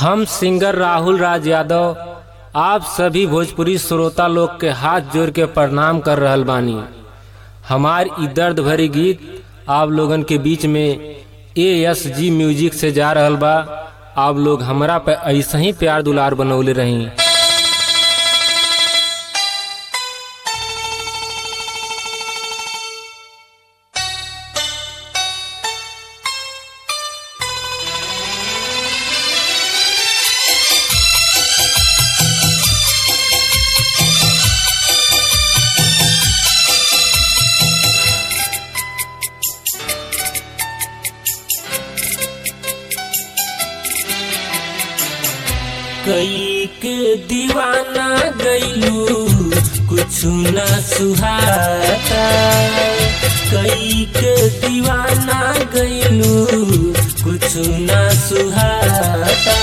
हम सिंगर राहुल राज यादव आप सभी भोजपुरी श्रोता लोग के हाथ जोड़ के प्रणाम कर रहल बानी। हमार ई दर्द भरी गीत आप लोगन के बीच में ASG म्यूजिक से जा रहल बा। आप लोग हमरा पे ऐसा ही प्यार दुलार बनौले रही। कई के दीवाना गईलू कुछ न सुहाता, कई के दीवाना गईलू कुछ न सुहाता।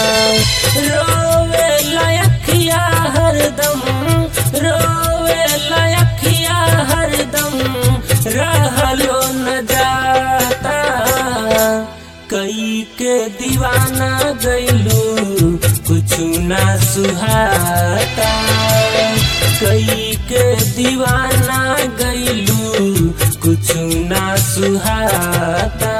रोवे लयखिया हरदम, रोवे लयखिया हरदम, रहलो न जाता। कई के दीवाना गईलू कुछ ना सुहाता, कई के दीवाना गईलू कुछ ना सुहाता।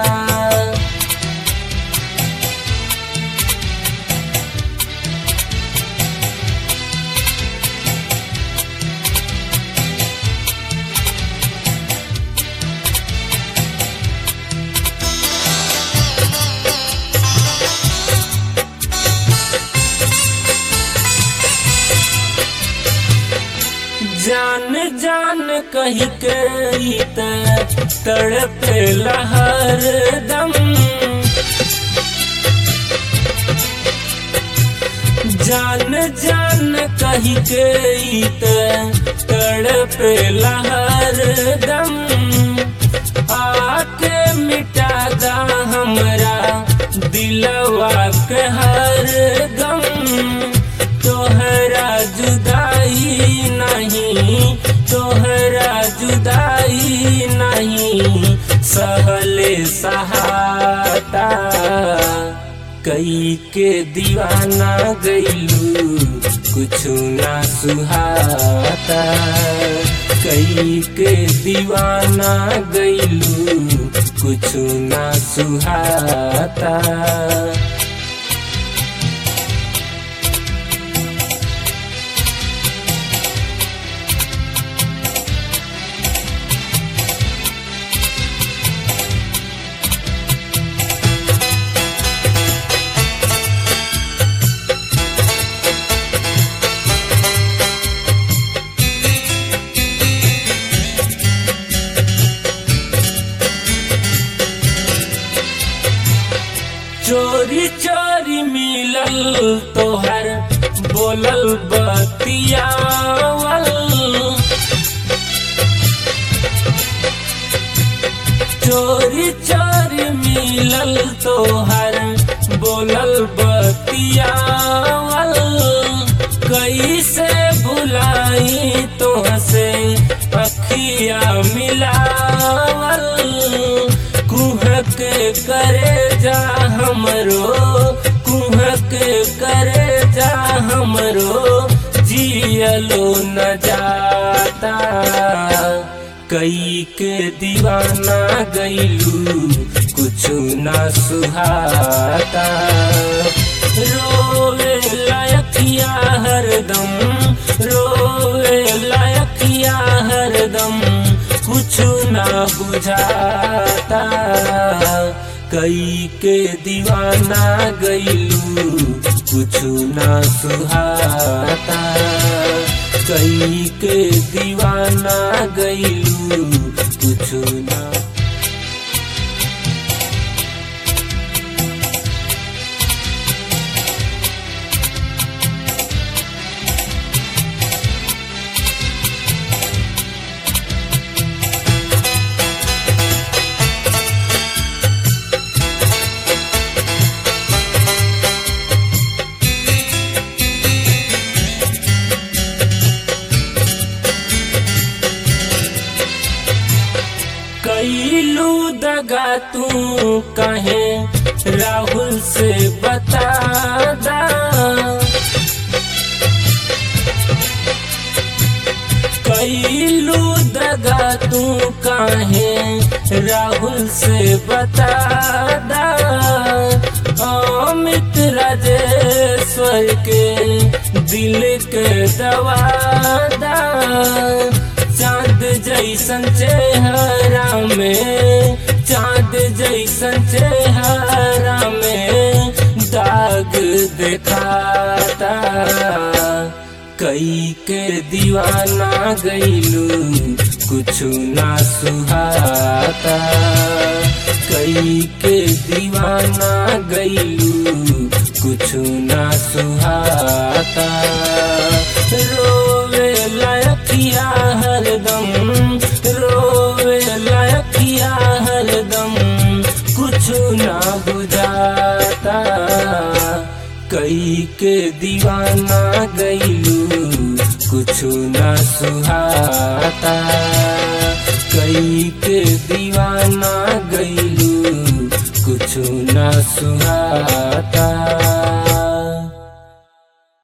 जान जान कही के तड़पेला हरदम, जान जान कही के तड़पेला हरदम। आके मिटा दा हमरा दिलवा के हरदम, तोहरा जुदाई नहीं, तोहरा जुदाई नहीं सहले सहाता। कई के दीवाना गईलू कुछ ना सुहाता, कई के दीवाना गईलू कुछ ना सुहाता। चोरी चोरी मिलल तोहर बोलल बतियावल, चोरी चोरी मिलल तोहर बोलल बतियावल। कैसे भुलाई तोहसे अखिया मिलावल, कुहक करे जा हमरो, कुहक करे जा हमरो, जियलो न जाता। कई के दीवाना गईलू कुछ ना सुहाता। रोवे लयखिया हरदम, रोवे लयखिया हरदम, कुछ ना बुझाता। कई के दीवाना गईलू कुछ ना सुहाता, कई के दीवाना गईलू कुछ ना। कैलू दगा तू कहे राहुल से बता काहे राहुल से बता दा, अमित राजेश्वर के दिल के दवा दा। चाँद जैसन चेहरा में, चाँद जैसन चेहरा में दाग दिखाता। कई के दीवाना गईलू कुछु ना सुहाता, कई के दीवाना गईलू कुछु ना सुहाता। रोवे लायकिया हरदम, रोवे लायकिया हरदम कुछु ना बुझाता। कई के दीवाना गईलू कुछु ना सुहाता, कई के दीवाना गईलू कुछु ना सुहाता।